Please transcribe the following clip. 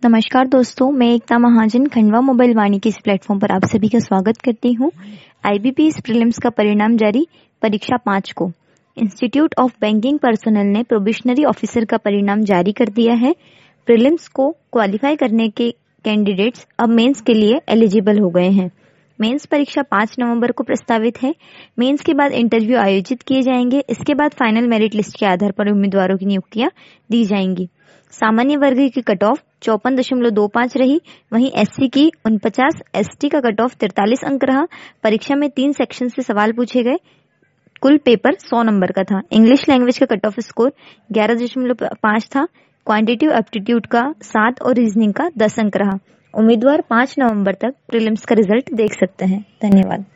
नमस्कार दोस्तों, मैं एकता महाजन खंडवा मोबाइल वाणी के इस प्लेटफॉर्म पर आप सभी का स्वागत करती हूँ। आईबीपीएस प्रीलिम्स का परिणाम जारी परीक्षा 5 को। इंस्टीट्यूट ऑफ बैंकिंग पर्सनल ने प्रोबेशनरी ऑफिसर का परिणाम जारी कर दिया है। प्रीलिम्स को क्वालिफाई करने के कैंडिडेट्स अब मेंस के लिए एलिजिबल हो गए हैं। मेंस परीक्षा 5 नवंबर को प्रस्तावित है। मेंस के बाद इंटरव्यू आयोजित किए जाएंगे। इसके बाद फाइनल मेरिट लिस्ट के आधार पर उम्मीदवारों की नियुक्तियां दी जाएंगी। सामान्य वर्ग की कट ऑफ 54.25 रही, वहीं एससी की 49, एसटी का कट ऑफ 43 अंक रहा। परीक्षा में 3 सेक्शन से सवाल पूछे गए। कुल पेपर 100 नंबर का था। इंग्लिश लैंग्वेज का कट ऑफ स्कोर 11.5 था। क्वांटिटिव एप्टीट्यूड का 7 और रीजनिंग का 10 अंक रहा। उम्मीदवार 5 नवंबर तक प्रीलिम्स का रिजल्ट देख सकते हैं। धन्यवाद।